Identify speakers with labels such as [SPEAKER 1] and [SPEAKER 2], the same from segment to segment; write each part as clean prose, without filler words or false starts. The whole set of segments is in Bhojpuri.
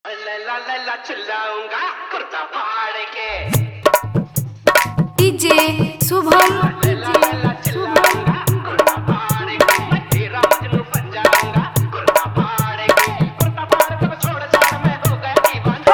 [SPEAKER 1] लैला लैला चिल्लाऊंगा कुर्ता फाड़ के।
[SPEAKER 2] डीजे शुभम
[SPEAKER 1] लैला लैला चिल्लाऊंगा कुर्ता फाड़ के। मैं हीरा मजनू बन जाऊंगा कुर्ता फाड़ के। कुर्ता फाड़ के मैं छोड़ छाड़ में हो गया दीवाना।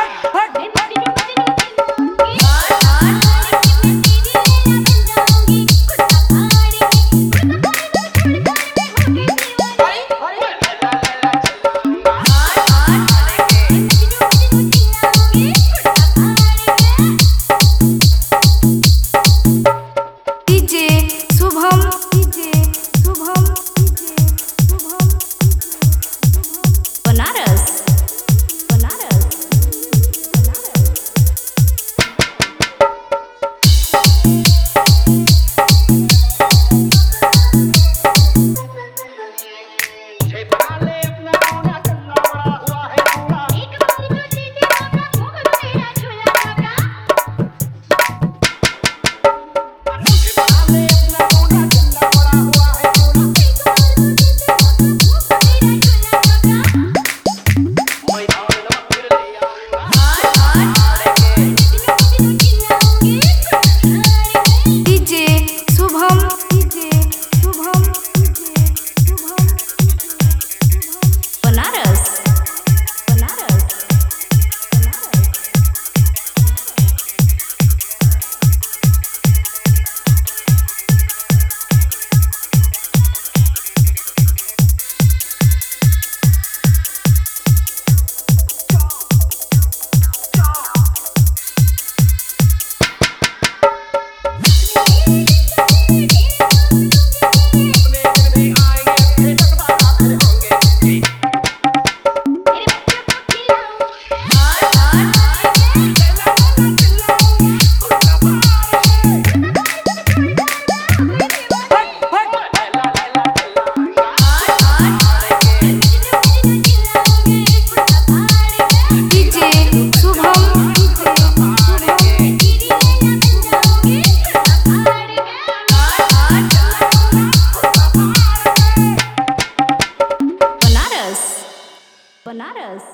[SPEAKER 2] बनारस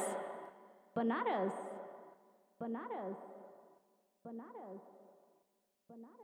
[SPEAKER 2] बनारस बनारस बनारस बनारस।